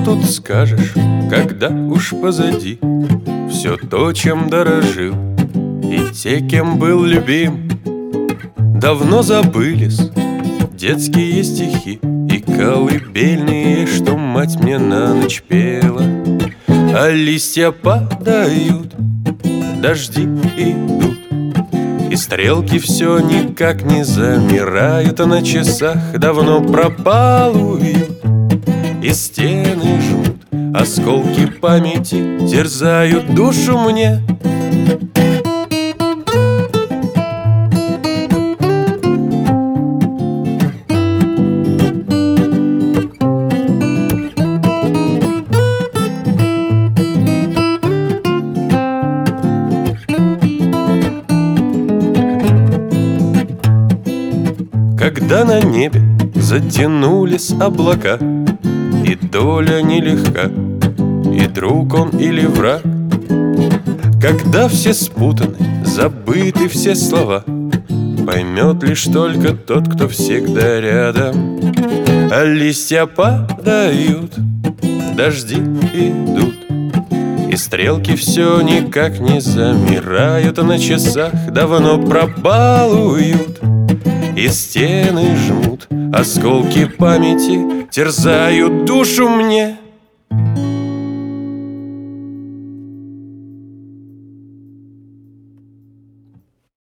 тут скажешь, когда уж позади все то, чем дорожил, и те, кем был любим, давно забылись детские стихи и колыбельные, что мать мне на ночь пела. А листья падают, дожди идут, и стрелки все никак не замирают, а на часах давно пропалуют, и стены жмут, осколки памяти терзают душу мне. Когда на небе затянулись облака, и доля нелегка, и друг он или враг, когда все спутаны, забыты все слова, поймет лишь только тот, кто всегда рядом. А листья падают, дожди идут, и стрелки все никак не замирают, а на часах давно пропалуют, и стены жмут, осколки памяти терзают душу мне.